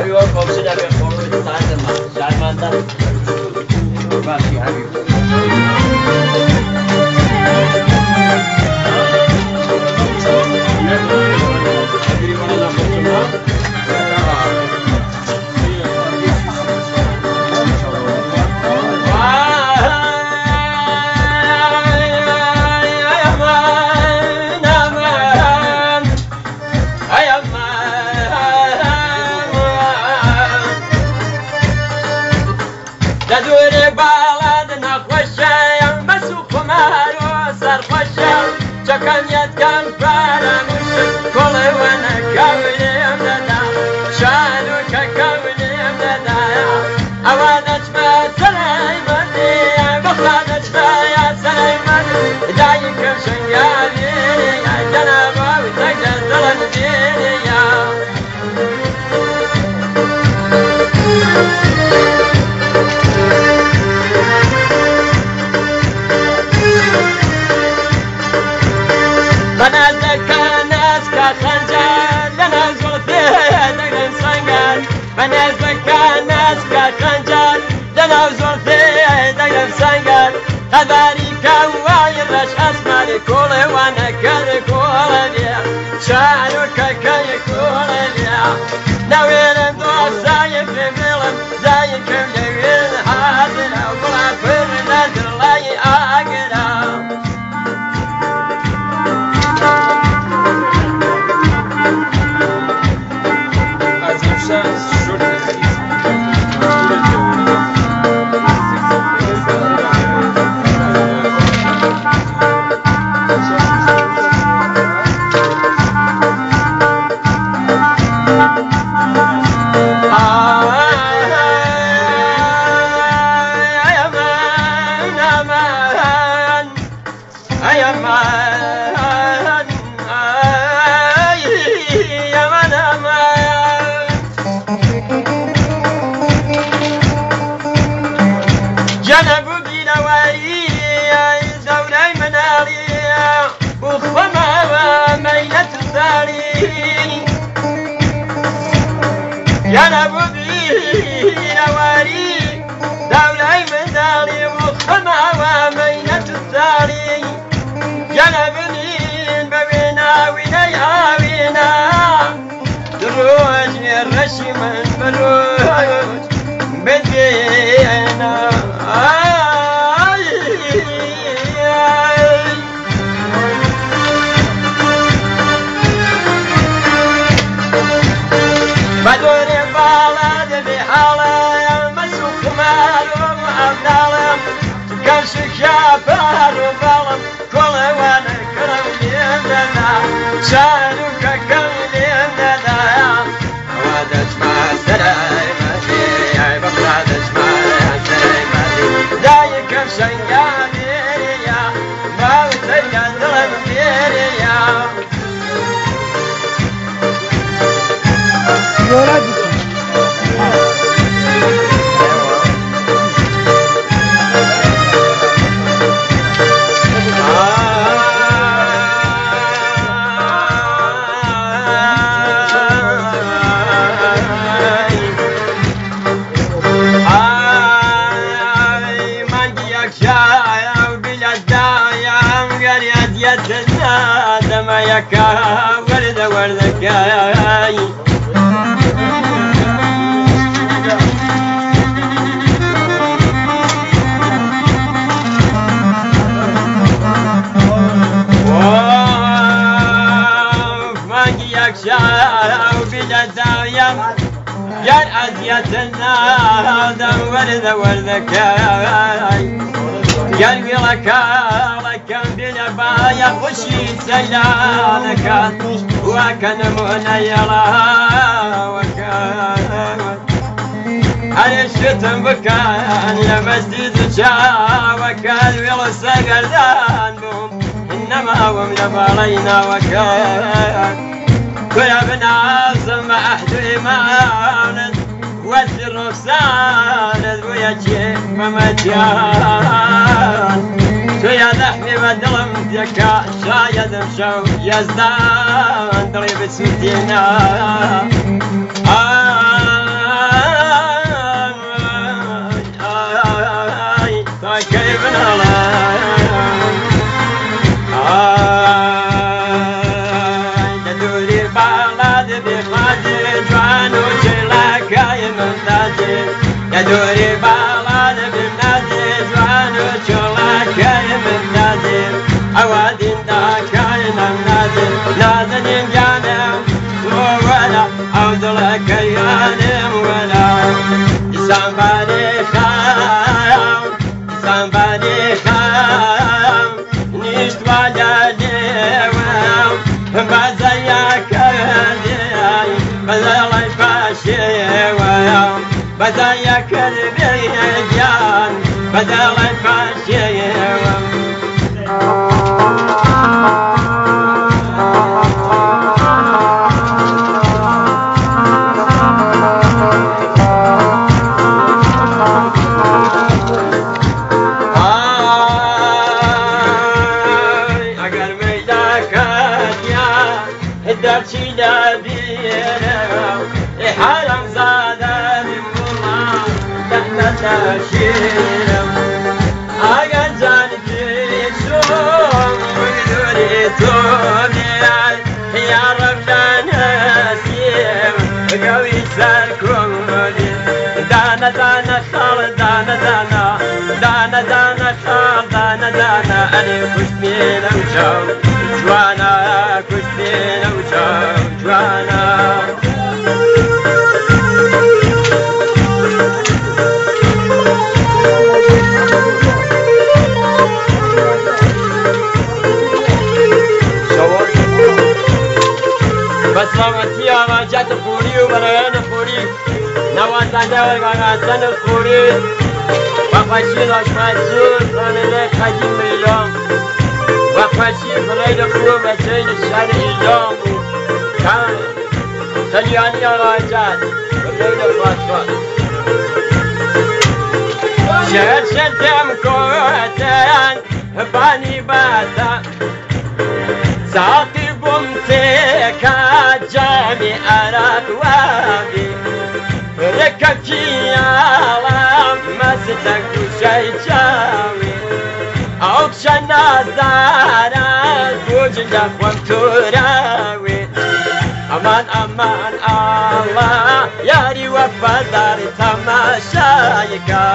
everyone consider your follow the time Sharmanda. Basi happy. يزدان ضريب سدينا لدوري باڵان بمنازێ جوان و چۆڵاکەی منازێ ئەوادین داکەینم نازێ نازەنین گیانم وەلا ئەو دڵەکەیانم وەلا ئیسانباری خام ئیسانباری خام نیشتوانە لێوەم بەزەیەکەدیای بەزەڵی پاشێوەم بەزەیەکەدیان بەزەڵی پاشێوەم حرم زاده مولا تحت شیرم اگر جان پیشم بدوری تو بیای یا رب نسیم قوی سر کردی دانا دانا خال دانا دانا دانا دانا خال دانا دانا انا کشت بینم شام جوانا کشت بینم شام جوانا بسلامتی آقاجت خوری و برایان خوری نوازنده و گاگازن خوری و خوشی داشمزور رانده قدیم ایلام و خوشی فرید خوب و سید شهر ایلام تلیانی آقاجت فرید خوشفاد شهر شدم کوتن بانی باتا ساقی بمتك جامي أراك وابي ركبتي عالم مستك شي جاوي أوكشنا زارا وجدك ومتراوي أمان أمان الله ياري وفدار تماشايكا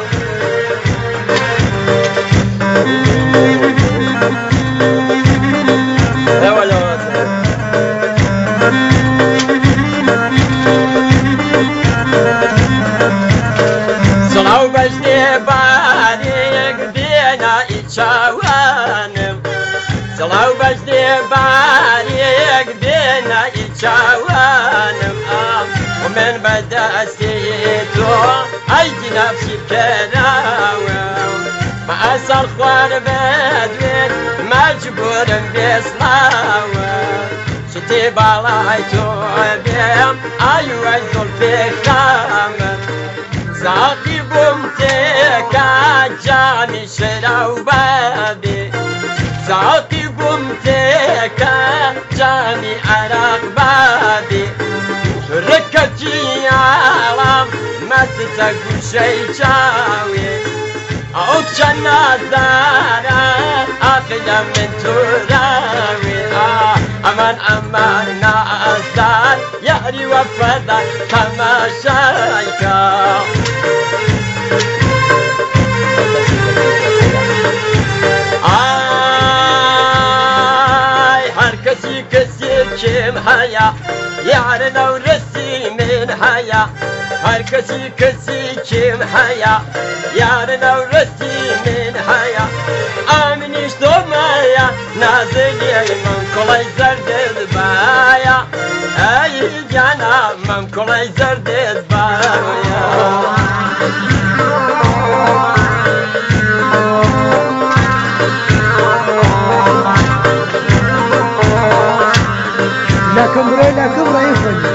صلاو بجدي باريك بينا إيشاوانم صلاو بجدي باريك بينا إيشاوانم ومن بدا سيتو أيدي نفسي بكراوم ما أسر خوار بدوين مجبور بيصلاوم شتي بالايتو بيم أيوة زلفي خامم ساقي بمتك جامي شراو بابي ساقي بمتك جامي عراق بابي ركبتي عالم ما تتقو شي جاوي أو جنازارا أخذ من تراوي أمان أمان نازار ياري وفدا تماشايكا هركسي كسي كم حيا يعرنا ورسي من حيا هركسي كسي كم حيا يعرنا ورسي من حيا آمنيش دومايا نازلي من كل زرد البايا أي جانا من كل زرد البايا لكن براي يفني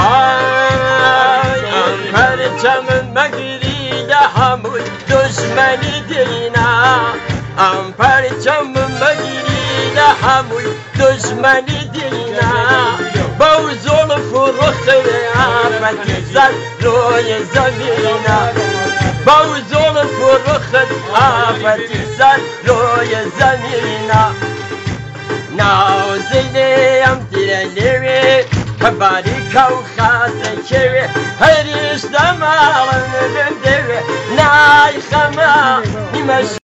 أمبرتم مقريد حمود دشمني دينا أمبرتم مقريد حمود دشمني دينا بوزول فرخ عافت زل روي زمينا بوزول فرخ عافت زل روي زمينا ناو زيني أم تلاليوي باریکە و خاتەکەوێ هەریش دەماڵم دەوێ نای خەمە نیمە